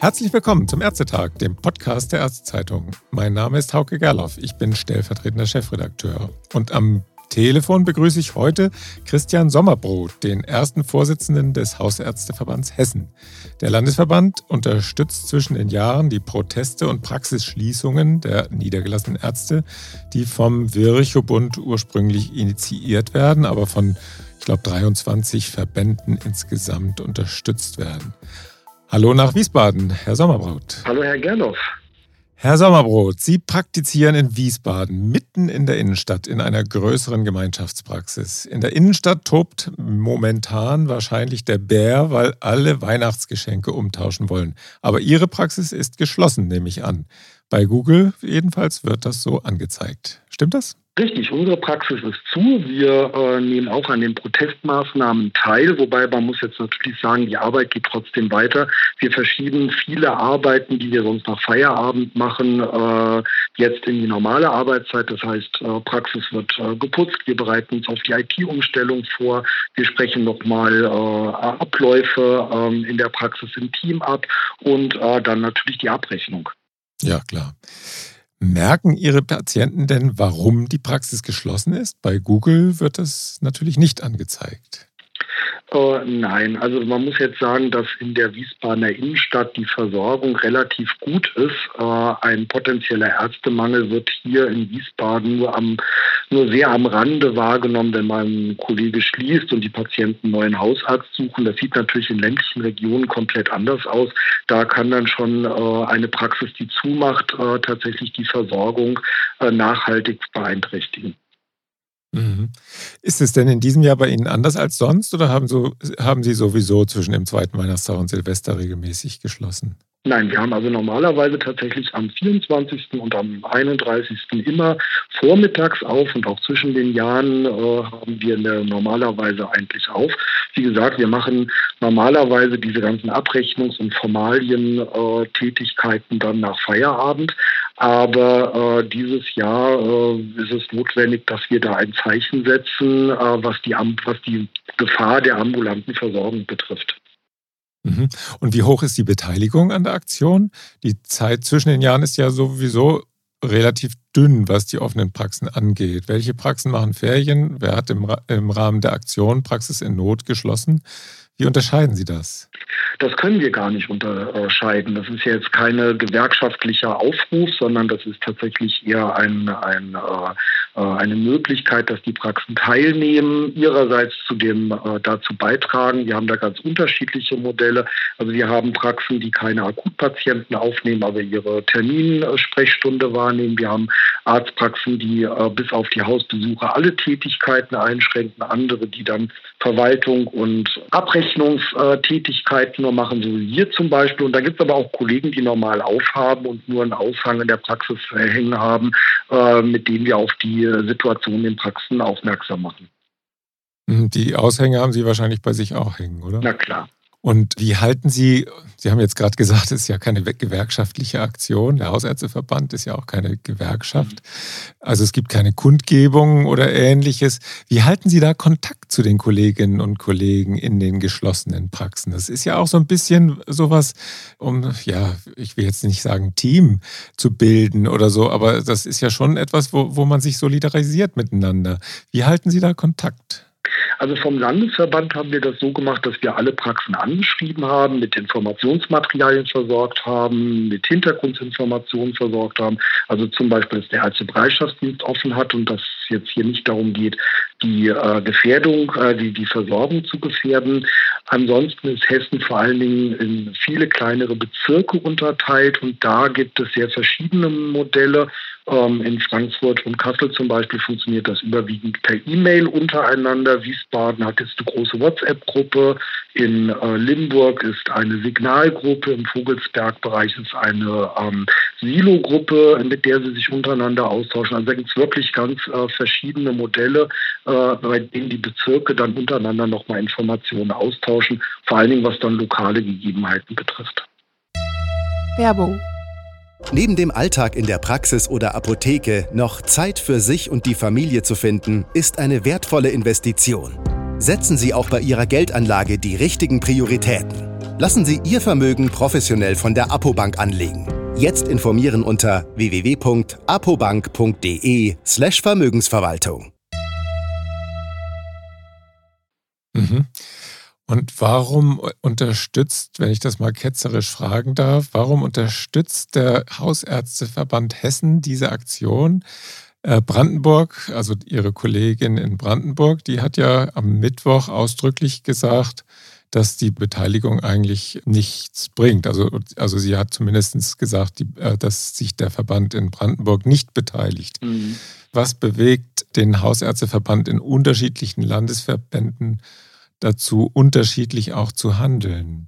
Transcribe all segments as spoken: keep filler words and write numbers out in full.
Herzlich willkommen zum Ärztetag, dem Podcast der Ärztezeitung. Mein Name ist Hauke Gerloff, ich bin stellvertretender Chefredakteur. Und am Telefon begrüße ich heute Christian Sommerbrot, den ersten Vorsitzenden des Hausärzteverbands Hessen. Der Landesverband unterstützt zwischen den Jahren die Proteste und Praxisschließungen der niedergelassenen Ärzte, die vom Virchow-Bund ursprünglich initiiert werden, aber von, ich glaube, dreiundzwanzig Verbänden insgesamt unterstützt werden. Hallo nach Wiesbaden, Herr Sommerbrot. Hallo, Herr Gerloff. Herr Sommerbrot, Sie praktizieren in Wiesbaden, mitten in der Innenstadt, in einer größeren Gemeinschaftspraxis. In der Innenstadt tobt momentan wahrscheinlich der Bär, weil alle Weihnachtsgeschenke umtauschen wollen. Aber Ihre Praxis ist geschlossen, nehme ich an. Bei Google jedenfalls wird das so angezeigt. Stimmt das? Richtig, unsere Praxis ist zu. Wir äh, nehmen auch an den Protestmaßnahmen teil, wobei man muss jetzt natürlich sagen, die Arbeit geht trotzdem weiter. Wir verschieben viele Arbeiten, die wir sonst nach Feierabend machen, äh, jetzt in die normale Arbeitszeit. Das heißt, äh, Praxis wird äh, geputzt, wir bereiten uns auf die I T-Umstellung vor, wir sprechen nochmal äh, Abläufe äh, in der Praxis im Team ab und äh, dann natürlich die Abrechnung. Ja, klar. Merken Ihre Patienten denn, warum die Praxis geschlossen ist? Bei Google wird das natürlich nicht angezeigt. Äh, nein, also man muss jetzt sagen, dass in der Wiesbadener Innenstadt die Versorgung relativ gut ist. Äh, ein potenzieller Ärztemangel wird hier in Wiesbaden nur, am, nur sehr am Rande wahrgenommen, wenn mein Kollege schließt und die Patienten einen neuen Hausarzt suchen. Das sieht natürlich in ländlichen Regionen komplett anders aus. Da kann dann schon äh, eine Praxis, die zumacht, äh, tatsächlich die Versorgung äh, nachhaltig beeinträchtigen. Ist es denn in diesem Jahr bei Ihnen anders als sonst oder haben, so, haben Sie sowieso zwischen dem zweiten Weihnachtstag und Silvester regelmäßig geschlossen? Nein, wir haben also normalerweise tatsächlich am vierundzwanzigsten und am einunddreißigsten immer vormittags auf und auch zwischen den Jahren äh, haben wir normalerweise eigentlich auf. Wie gesagt, wir machen normalerweise diese ganzen Abrechnungs- und Formalien-Tätigkeiten dann nach Feierabend. Aber äh, dieses Jahr äh, ist es notwendig, dass wir da ein Zeichen setzen, äh, was die, was die Gefahr der ambulanten Versorgung betrifft. Und wie hoch ist die Beteiligung an der Aktion? Die Zeit zwischen den Jahren ist ja sowieso relativ dünn, was die offenen Praxen angeht. Welche Praxen machen Ferien? Wer hat im, im Rahmen der Aktion Praxis in Not geschlossen? Wie unterscheiden Sie das? Das können wir gar nicht unterscheiden. Das ist ja jetzt kein gewerkschaftlicher Aufruf, sondern das ist tatsächlich eher ein, ein, äh, eine Möglichkeit, dass die Praxen teilnehmen, ihrerseits zu dem, äh, dazu beitragen. Wir haben da ganz unterschiedliche Modelle. Also wir haben Praxen, die keine Akutpatienten aufnehmen, aber ihre Terminsprechstunde wahrnehmen. Wir haben Arztpraxen, die äh, bis auf die Hausbesuche alle Tätigkeiten einschränken. Andere, die dann Verwaltung und Abrechnungstätigkeiten nur machen, so wie wir zum Beispiel. Und da gibt es aber auch Kollegen, die normal aufhaben und nur einen Aushang in der Praxis hängen haben, äh, mit denen wir auf die Situation in den Praxen aufmerksam machen. Die Aushänge haben Sie wahrscheinlich bei sich auch hängen, oder? Na klar. Und wie halten Sie, Sie haben jetzt gerade gesagt, es ist ja keine gewerkschaftliche Aktion, der Hausärzteverband ist ja auch keine Gewerkschaft, also es gibt keine Kundgebungen oder Ähnliches. Wie halten Sie da Kontakt zu den Kolleginnen und Kollegen in den geschlossenen Praxen? Das ist ja auch so ein bisschen sowas, um, ja, ich will jetzt nicht sagen Team zu bilden oder so, aber das ist ja schon etwas, wo, wo man sich solidarisiert miteinander. Wie halten Sie da Kontakt? Also vom Landesverband haben wir das so gemacht, dass wir alle Praxen angeschrieben haben, mit Informationsmaterialien versorgt haben, mit Hintergrundinformationen versorgt haben. Also zum Beispiel, dass der Ärztebereitschaftsdienst offen hat und dass es jetzt hier nicht darum geht, die äh, Gefährdung, äh, die, die Versorgung zu gefährden. Ansonsten ist Hessen vor allen Dingen in viele kleinere Bezirke unterteilt und da gibt es sehr verschiedene Modelle. In Frankfurt und Kassel zum Beispiel funktioniert das überwiegend per E-Mail untereinander. Wiesbaden hat jetzt eine große WhatsApp-Gruppe. In äh, Limburg ist eine Signalgruppe. Im Vogelsberg-Bereich ist eine ähm, Silo-Gruppe, mit der sie sich untereinander austauschen. Also da gibt es wirklich ganz äh, verschiedene Modelle, äh, bei denen die Bezirke dann untereinander nochmal Informationen austauschen. Vor allen Dingen, was dann lokale Gegebenheiten betrifft. Werbung. Neben dem Alltag in der Praxis oder Apotheke noch Zeit für sich und die Familie zu finden, ist eine wertvolle Investition. Setzen Sie auch bei Ihrer Geldanlage die richtigen Prioritäten. Lassen Sie Ihr Vermögen professionell von der Apobank anlegen. Jetzt informieren unter w w w punkt apobank punkt de slash Vermögensverwaltung. Mhm. Und warum unterstützt, wenn ich das mal ketzerisch fragen darf, warum unterstützt der Hausärzteverband Hessen diese Aktion? Äh, Brandenburg, also Ihre Kollegin in Brandenburg, die hat ja am Mittwoch ausdrücklich gesagt, dass die Beteiligung eigentlich nichts bringt. Also, also sie hat zumindest gesagt, die, äh, dass sich der Verband in Brandenburg nicht beteiligt. Mhm. Was bewegt den Hausärzteverband in unterschiedlichen Landesverbänden dazu, unterschiedlich auch zu handeln?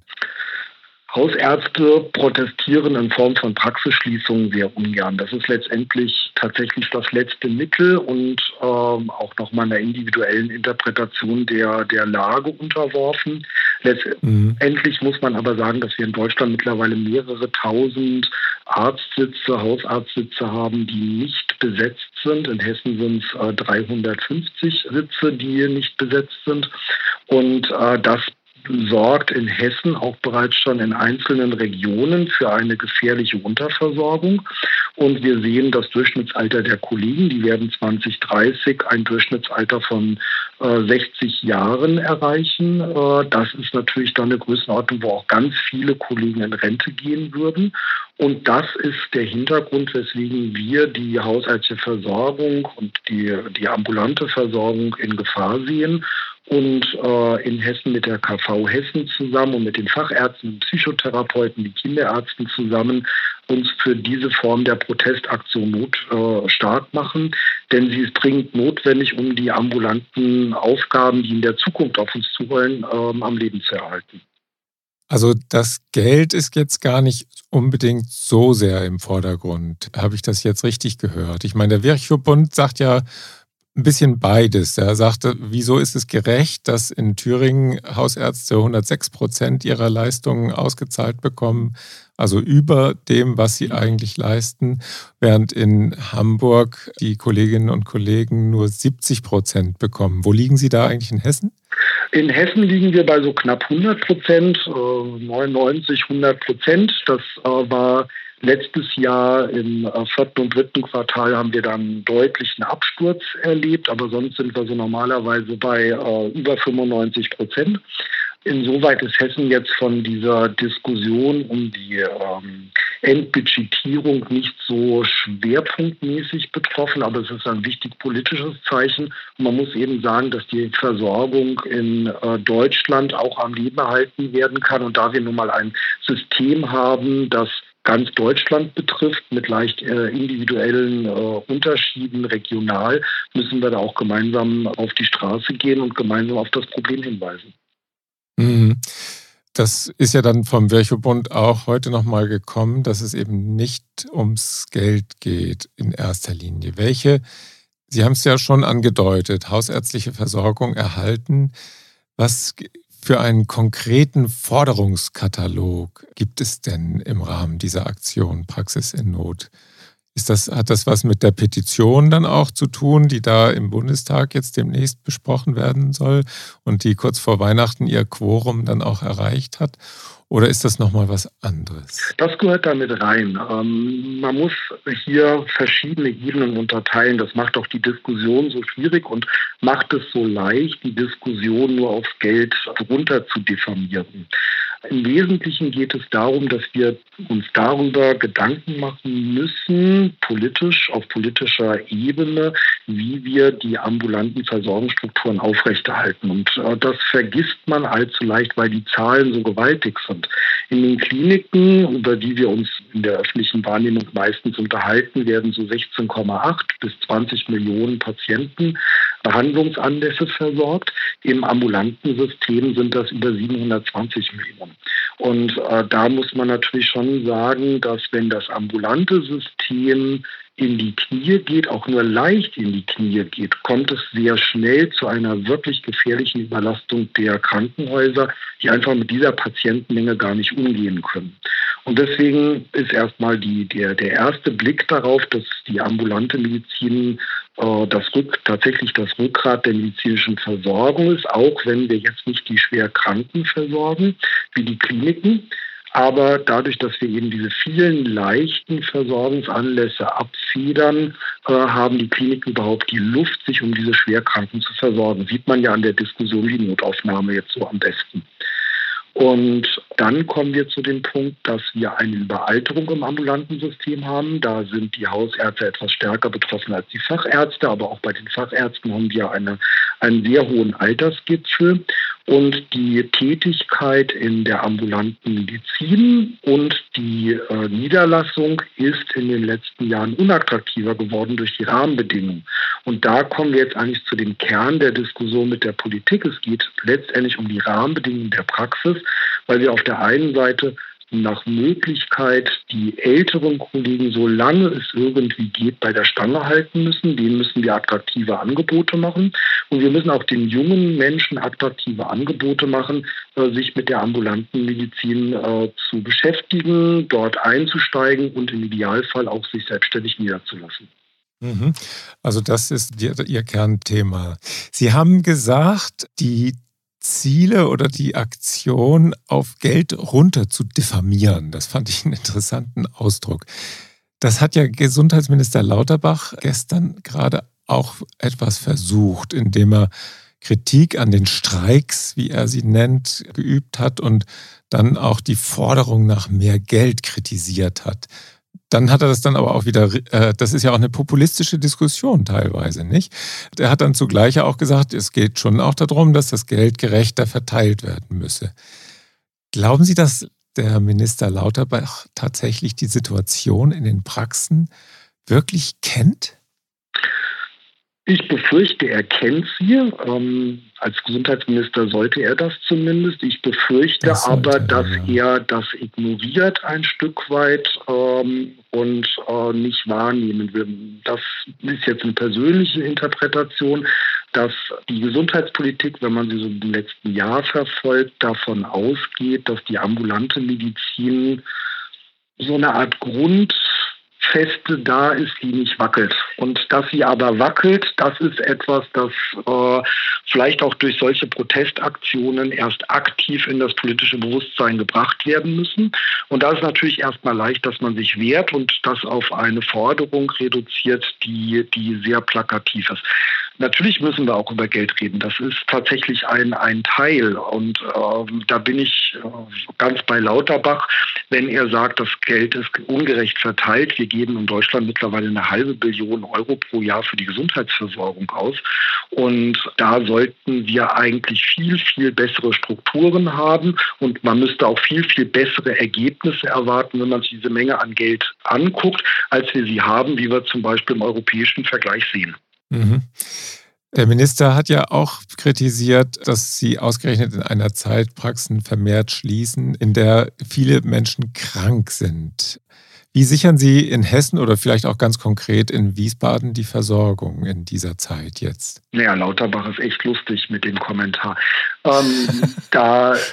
Hausärzte protestieren in Form von Praxisschließungen sehr ungern. Das ist letztendlich tatsächlich das letzte Mittel und ähm, auch nochmal einer individuellen Interpretation der, der Lage unterworfen. Letztendlich mhm. muss man aber sagen, dass wir in Deutschland mittlerweile mehrere tausend Arztsitze, Hausarztsitze haben, die nicht besetzt sind. In Hessen sind es äh, dreihundertfünfzig Sitze, die nicht besetzt sind. Und äh, das sorgt in Hessen auch bereits schon in einzelnen Regionen für eine gefährliche Unterversorgung. Und wir sehen das Durchschnittsalter der Kollegen, die werden zwanzig dreißig ein Durchschnittsalter von äh, sechzig Jahren erreichen. Äh, das ist natürlich dann eine Größenordnung, wo auch ganz viele Kollegen in Rente gehen würden. Und das ist der Hintergrund, weswegen wir die hausärztliche Versorgung und die, die ambulante Versorgung in Gefahr sehen. Und äh, in Hessen mit der K V Hessen zusammen und mit den Fachärzten und Psychotherapeuten, die Kinderärzten zusammen uns für diese Form der Protestaktion not, äh, stark machen. Denn sie ist dringend notwendig, um die ambulanten Aufgaben, die in der Zukunft auf uns zuwollen, äh, am Leben zu erhalten. Also das Geld ist jetzt gar nicht unbedingt so sehr im Vordergrund. Habe ich das jetzt richtig gehört? Ich meine, der Virchow-Bund sagt ja ein bisschen beides. Er sagte, wieso ist es gerecht, dass in Thüringen Hausärzte hundertsechs Prozent ihrer Leistungen ausgezahlt bekommen, also über dem, was sie eigentlich leisten, während in Hamburg die Kolleginnen und Kollegen nur siebzig Prozent bekommen. Wo liegen Sie da eigentlich in Hessen? In Hessen liegen wir bei so knapp hundert Prozent, neunundneunzig, hundert Prozent. Das war letztes Jahr im vierten und dritten Quartal haben wir dann einen deutlichen Absturz erlebt, aber sonst sind wir so normalerweise bei äh, über fünfundneunzig Prozent. Insoweit ist Hessen jetzt von dieser Diskussion um die ähm, Entbudgetierung nicht so schwerpunktmäßig betroffen, aber es ist ein wichtig politisches Zeichen. Und man muss eben sagen, dass die Versorgung in äh, Deutschland auch am Leben erhalten werden kann. Und da wir nun mal ein System haben, das ganz Deutschland betrifft, mit leicht äh, individuellen äh, Unterschieden regional, müssen wir da auch gemeinsam auf die Straße gehen und gemeinsam auf das Problem hinweisen. Das ist ja dann vom Virchow-Bund auch heute nochmal gekommen, dass es eben nicht ums Geld geht in erster Linie. Welche, Sie haben es ja schon angedeutet, hausärztliche Versorgung erhalten. Was für einen konkreten Forderungskatalog gibt es denn im Rahmen dieser Aktion Praxis in Not? Ist das, hat das was mit der Petition dann auch zu tun, die da im Bundestag jetzt demnächst besprochen werden soll und die kurz vor Weihnachten ihr Quorum dann auch erreicht hat? Oder ist das nochmal was anderes? Das gehört damit rein. Ähm, man muss hier verschiedene Ebenen unterteilen. Das macht auch die Diskussion so schwierig und macht es so leicht, die Diskussion nur aufs Geld runter zu diffamieren. Im Wesentlichen geht es darum, dass wir uns darüber Gedanken machen müssen, politisch, auf politischer Ebene, wie wir die ambulanten Versorgungsstrukturen aufrechterhalten. Und äh, das vergisst man allzu leicht, weil die Zahlen so gewaltig sind. In den Kliniken, über die wir uns in der öffentlichen Wahrnehmung meistens unterhalten, werden so sechzehn Komma acht bis zwanzig Millionen Patienten Behandlungsanlässe versorgt. Im ambulanten System sind das über siebenhundertzwanzig Millionen. Und äh, da muss man natürlich schon sagen, dass wenn das ambulante System in die Knie geht, auch nur leicht in die Knie geht, kommt es sehr schnell zu einer wirklich gefährlichen Überlastung der Krankenhäuser, die einfach mit dieser Patientenmenge gar nicht umgehen können. Und deswegen ist erstmal die, der, der erste Blick darauf, dass die ambulante Medizin äh, das Rück, tatsächlich das Rückgrat der medizinischen Versorgung ist, auch wenn wir jetzt nicht die Schwerkranken versorgen, wie die Kliniken. Aber dadurch, dass wir eben diese vielen leichten Versorgungsanlässe abfedern, äh, haben die Kliniken überhaupt die Luft, sich um diese Schwerkranken zu versorgen. Sieht man ja an der Diskussion wie die Notaufnahme jetzt so am besten. Und dann kommen wir zu dem Punkt, dass wir eine Überalterung im ambulanten System haben. Da sind die Hausärzte etwas stärker betroffen als die Fachärzte, aber auch bei den Fachärzten haben wir eine, einen sehr hohen Altersgipfel. Und die Tätigkeit in der ambulanten Medizin und die äh, Niederlassung ist in den letzten Jahren unattraktiver geworden durch die Rahmenbedingungen. Und da kommen wir jetzt eigentlich zu dem Kern der Diskussion mit der Politik. Es geht letztendlich um die Rahmenbedingungen der Praxis, weil wir auf der einen Seite nach Möglichkeit die älteren Kollegen, solange es irgendwie geht, bei der Stange halten müssen. Denen müssen wir attraktive Angebote machen. Und wir müssen auch den jungen Menschen attraktive Angebote machen, äh, sich mit der ambulanten Medizin äh, zu beschäftigen, dort einzusteigen und im Idealfall auch sich selbstständig niederzulassen. Also das ist Ihr Kernthema. Sie haben gesagt, die Ziele oder die Aktion auf Geld runter zu diffamieren. Das fand ich einen interessanten Ausdruck. Das hat ja Gesundheitsminister Lauterbach gestern gerade auch etwas versucht, indem er Kritik an den Streiks, wie er sie nennt, geübt hat und dann auch die Forderung nach mehr Geld kritisiert hat. Dann hat er das dann aber auch wieder, äh, das ist ja auch eine populistische Diskussion teilweise, nicht? Er hat dann zugleich auch gesagt, es geht schon auch darum, dass das Geld gerechter verteilt werden müsse. Glauben Sie, dass der Minister Lauterbach tatsächlich die Situation in den Praxen wirklich kennt? Ich befürchte, er kennt sie. Ähm, als Gesundheitsminister sollte er das zumindest. Ich befürchte das sollte, aber, dass ja. er das ignoriert ein Stück weit ähm, und äh, nicht wahrnehmen will. Das ist jetzt eine persönliche Interpretation, dass die Gesundheitspolitik, wenn man sie so im letzten Jahr verfolgt, davon ausgeht, dass die ambulante Medizin so eine Art Grund Feste da ist, die nicht wackelt. Und dass sie aber wackelt, das ist etwas, das äh, vielleicht auch durch solche Protestaktionen erst aktiv in das politische Bewusstsein gebracht werden müssen. Und da ist natürlich erstmal leicht, dass man sich wehrt und das auf eine Forderung reduziert, die, die sehr plakativ ist. Natürlich müssen wir auch über Geld reden. Das ist tatsächlich ein, ein Teil. Und äh, da bin ich äh, ganz bei Lauterbach, wenn er sagt, das Geld ist ungerecht verteilt. Wir geben in Deutschland mittlerweile eine halbe Billion Euro pro Jahr für die Gesundheitsversorgung aus. Und da sollten wir eigentlich viel, viel bessere Strukturen haben. Und man müsste auch viel, viel bessere Ergebnisse erwarten, wenn man sich diese Menge an Geld anguckt, als wir sie haben, wie wir zum Beispiel im europäischen Vergleich sehen. Mhm. Der Minister hat ja auch kritisiert, dass Sie ausgerechnet in einer Zeit Praxen vermehrt schließen, in der viele Menschen krank sind. Wie sichern Sie in Hessen oder vielleicht auch ganz konkret in Wiesbaden die Versorgung in dieser Zeit jetzt? Naja, Lauterbach ist echt lustig mit dem Kommentar. Ähm, da... Äh,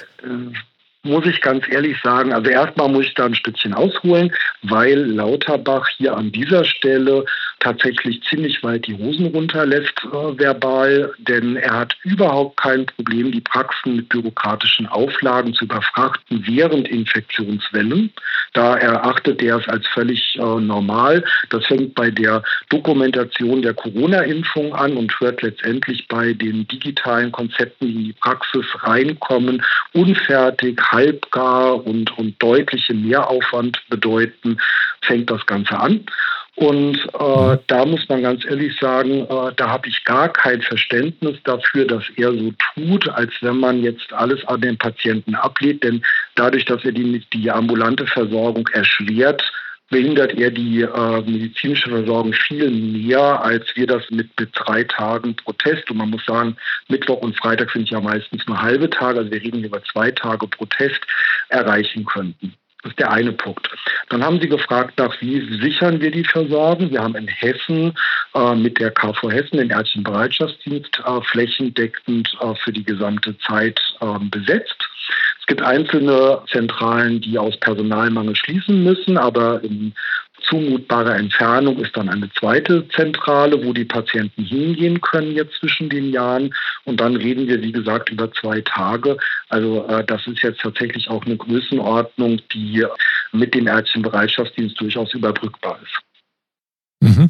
muss ich ganz ehrlich sagen, also erstmal muss ich da ein Stückchen ausholen, weil Lauterbach hier an dieser Stelle tatsächlich ziemlich weit die Hosen runterlässt äh, verbal, denn er hat überhaupt kein Problem, die Praxen mit bürokratischen Auflagen zu überfrachten während Infektionswellen. Da erachtet er es als völlig äh, normal. Das fängt bei der Dokumentation der Corona-Impfung an und hört letztendlich bei den digitalen Konzepten, die in die Praxis reinkommen, unfertig, halbgar und, und deutliche Mehraufwand bedeuten, fängt das Ganze an. Und äh, da muss man ganz ehrlich sagen, äh, da habe ich gar kein Verständnis dafür, dass er so tut, als wenn man jetzt alles an den Patienten ablehnt. Denn dadurch, dass er die, die ambulante Versorgung erschwert, behindert er die äh, medizinische Versorgung viel mehr, als wir das mit, mit drei Tagen Protest. Und man muss sagen, Mittwoch und Freitag sind ja meistens nur halbe Tage, also wir reden über zwei Tage Protest, erreichen könnten. Das ist der eine Punkt. Dann haben Sie gefragt, nach wie sichern wir die Versorgung. Wir haben in Hessen äh, mit der K V Hessen den ärztlichen Bereitschaftsdienst äh, flächendeckend äh, für die gesamte Zeit äh, besetzt. Es gibt einzelne Zentralen, die aus Personalmangel schließen müssen, aber im zumutbarer Entfernung ist dann eine zweite Zentrale, wo die Patienten hingehen können jetzt zwischen den Jahren. Und dann reden wir, wie gesagt, über zwei Tage. Also äh, das ist jetzt tatsächlich auch eine Größenordnung, die mit dem ärztlichen Bereitschaftsdienst durchaus überbrückbar ist. Mhm.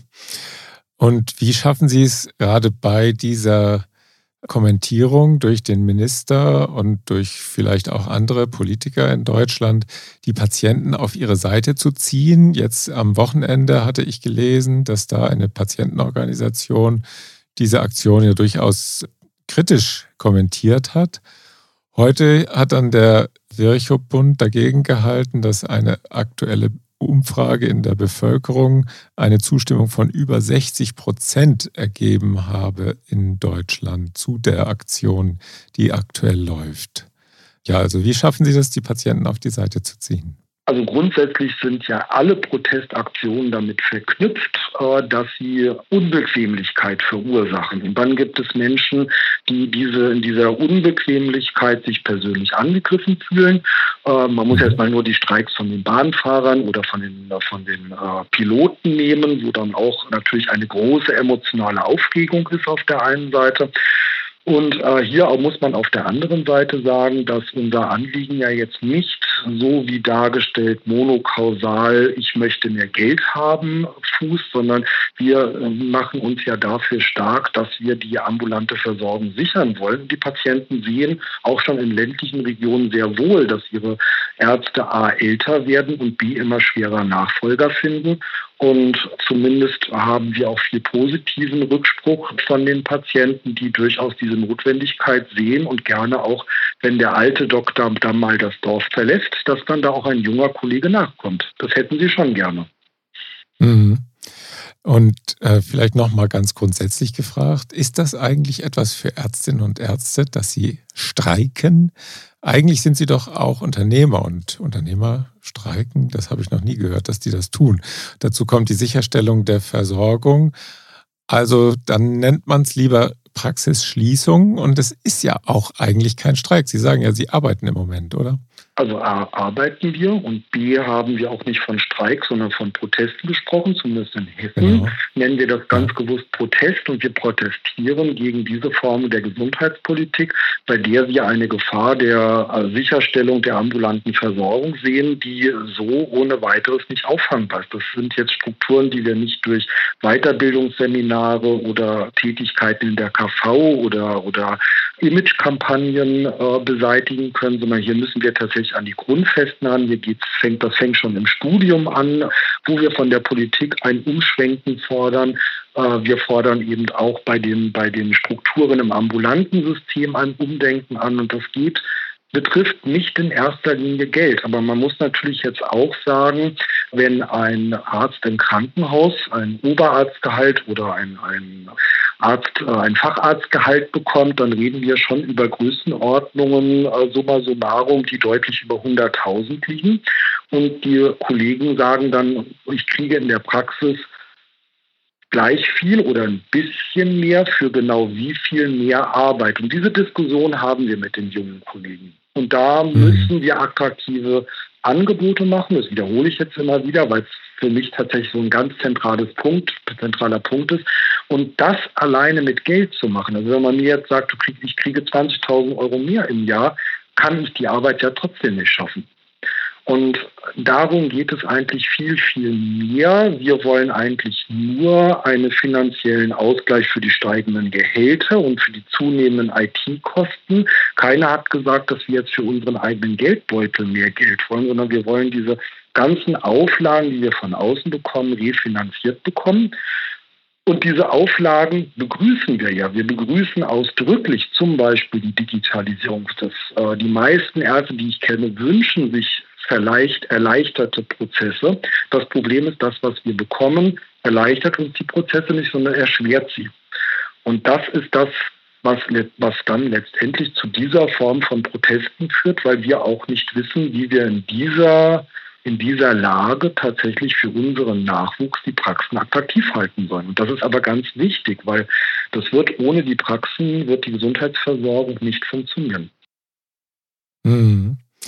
Und wie schaffen Sie es gerade bei dieser Kommentierung durch den Minister und durch vielleicht auch andere Politiker in Deutschland, die Patienten auf ihre Seite zu ziehen? Jetzt am Wochenende hatte ich gelesen, dass da eine Patientenorganisation diese Aktion ja durchaus kritisch kommentiert hat. Heute hat dann der Virchow-Bund dagegen gehalten, dass eine aktuelle Umfrage in der Bevölkerung eine Zustimmung von über sechzig Prozent ergeben habe in Deutschland zu der Aktion, die aktuell läuft. Ja, also wie schaffen Sie das, die Patienten auf die Seite zu ziehen? Also grundsätzlich sind ja alle Protestaktionen damit verknüpft, dass sie Unbequemlichkeit verursachen. Und dann gibt es Menschen, die diese in dieser Unbequemlichkeit sich persönlich angegriffen fühlen. Man muss erst mal nur die Streiks von den Bahnfahrern oder von den, von den Piloten nehmen, wo dann auch natürlich eine große emotionale Aufregung ist auf der einen Seite. Und äh, hier auch muss man auf der anderen Seite sagen, dass unser Anliegen ja jetzt nicht so wie dargestellt monokausal, ich möchte mehr Geld haben, fußt, sondern wir äh, machen uns ja dafür stark, dass wir die ambulante Versorgung sichern wollen. Die Patienten sehen auch schon in ländlichen Regionen sehr wohl, dass ihre Ärzte A älter werden und B immer schwerer Nachfolger finden. Und zumindest haben wir auch viel positiven Rückspruch von den Patienten, die durchaus diese Notwendigkeit sehen und gerne auch, wenn der alte Doktor dann mal das Dorf verlässt, dass dann da auch ein junger Kollege nachkommt. Das hätten sie schon gerne. Mhm. Und äh, vielleicht noch mal ganz grundsätzlich gefragt, ist das eigentlich etwas für Ärztinnen und Ärzte, dass sie streiken? Eigentlich sind sie doch auch Unternehmer und Unternehmer streiken, das habe ich noch nie gehört, dass die das tun. Dazu kommt die Sicherstellung der Versorgung. Also dann nennt man es lieber Praxisschließung und es ist ja auch eigentlich kein Streik. Sie sagen ja, Sie arbeiten im Moment, oder? Also A, arbeiten wir und B, haben wir auch nicht von Streik, sondern von Protesten gesprochen, zumindest in Hessen. Genau. Nennen wir das ganz ja. bewusst Protest und wir protestieren gegen diese Form der Gesundheitspolitik, bei der wir eine Gefahr der Sicherstellung der ambulanten Versorgung sehen, die so ohne weiteres nicht auffangbar ist. Das sind jetzt Strukturen, die wir nicht durch Weiterbildungsseminare oder Tätigkeiten in der K V oder, oder Imagekampagnen äh, beseitigen können, sondern hier müssen wir tatsächlich an die Grundfesten ran. Hier geht's, fängt, das fängt schon im Studium an, wo wir von der Politik ein Umschwenken fordern. Äh, wir fordern eben auch bei den, bei den Strukturen im ambulanten System ein Umdenken an und das geht betrifft nicht in erster Linie Geld. Aber man muss natürlich jetzt auch sagen, wenn ein Arzt im Krankenhaus ein Oberarztgehalt oder ein, ein Arzt, ein Facharztgehalt bekommt, dann reden wir schon über Größenordnungen, summa summarum, die deutlich über hunderttausend liegen. Und die Kollegen sagen dann, ich kriege in der Praxis gleich viel oder ein bisschen mehr für genau wie viel mehr Arbeit. Und diese Diskussion haben wir mit den jungen Kollegen. Und da müssen wir attraktive Angebote machen. Das wiederhole ich jetzt immer wieder, weil es für mich tatsächlich so ein ganz zentrales Punkt, zentraler Punkt ist. Und das alleine mit Geld zu machen. Also wenn man mir jetzt sagt, ich kriege zwanzigtausend Euro mehr im Jahr, kann ich die Arbeit ja trotzdem nicht schaffen. Und darum geht es eigentlich viel, viel mehr. Wir wollen eigentlich nur einen finanziellen Ausgleich für die steigenden Gehälter und für die zunehmenden I T-Kosten. Keiner hat gesagt, dass wir jetzt für unseren eigenen Geldbeutel mehr Geld wollen, sondern wir wollen diese ganzen Auflagen, die wir von außen bekommen, refinanziert bekommen. Und diese Auflagen begrüßen wir ja. Wir begrüßen ausdrücklich zum Beispiel die Digitalisierung. Das, äh, die meisten Ärzte, die ich kenne, wünschen sich vielleicht erleichterte Prozesse. Das Problem ist, das, was wir bekommen, erleichtert uns die Prozesse nicht, sondern erschwert sie. Und das ist das, was, was dann letztendlich zu dieser Form von Protesten führt, weil wir auch nicht wissen, wie wir in dieser in dieser Lage tatsächlich für unseren Nachwuchs die Praxen attraktiv halten sollen. Und das ist aber ganz wichtig, weil das wird ohne die Praxen, wird die Gesundheitsversorgung nicht funktionieren. Mhm.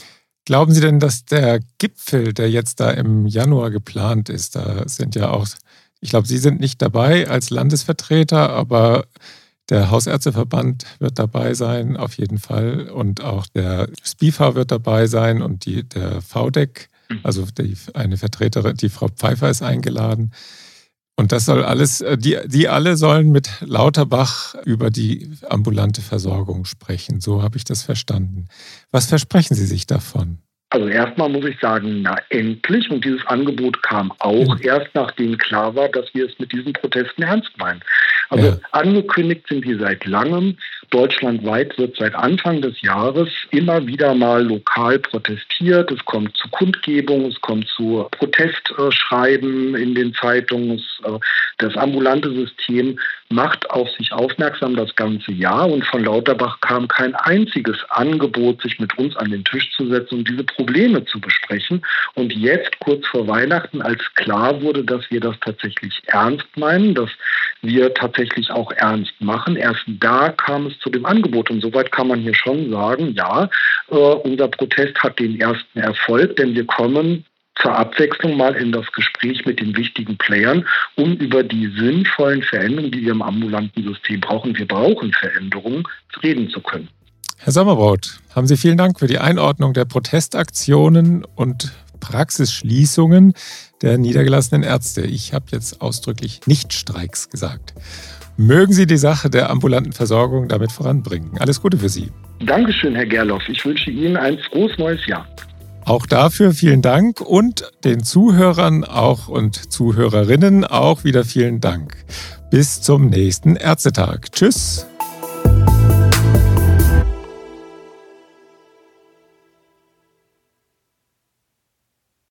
Glauben Sie denn, dass der Gipfel, der jetzt da im Januar geplant ist, da sind ja auch, ich glaube, Sie sind nicht dabei als Landesvertreter, aber der Hausärzteverband wird dabei sein, auf jeden Fall. Und auch der SPIFA wird dabei sein und die, der V D E C, also die, eine Vertreterin, die Frau Pfeiffer ist eingeladen. Und das soll alles, die, die alle sollen mit Lauterbach über die ambulante Versorgung sprechen. So habe ich das verstanden. Was versprechen Sie sich davon? Also erstmal muss ich sagen, na endlich. Und dieses Angebot kam auch mhm. erst, nachdem klar war, dass wir es mit diesen Protesten ernst meinen. Also ja. angekündigt sind die seit langem. Deutschlandweit wird seit Anfang des Jahres immer wieder mal lokal protestiert. Es kommt zu Kundgebungen, es kommt zu Protestschreiben in den Zeitungen. Das ambulante System macht auf sich aufmerksam das ganze Jahr. Und von Lauterbach kam kein einziges Angebot, sich mit uns an den Tisch zu setzen und diese Probleme zu besprechen. Und jetzt, kurz vor Weihnachten, als klar wurde, dass wir das tatsächlich ernst meinen, dass wir tatsächlich auch ernst machen, erst da kam es zu dem Angebot. Und soweit kann man hier schon sagen, ja, äh, unser Protest hat den ersten Erfolg, denn wir kommen zur Abwechslung mal in das Gespräch mit den wichtigen Playern, um über die sinnvollen Veränderungen, die wir im ambulanten System brauchen, wir brauchen Veränderungen, reden zu können. Herr Sommerbrot, haben Sie vielen Dank für die Einordnung der Protestaktionen und Praxisschließungen der niedergelassenen Ärzte. Ich habe jetzt ausdrücklich Nicht-Streiks gesagt. Mögen Sie die Sache der ambulanten Versorgung damit voranbringen. Alles Gute für Sie. Dankeschön, Herr Gerloff. Ich wünsche Ihnen ein frohes neues Jahr. Auch dafür vielen Dank und den Zuhörern auch und Zuhörerinnen auch wieder vielen Dank. Bis zum nächsten Ärztetag. Tschüss.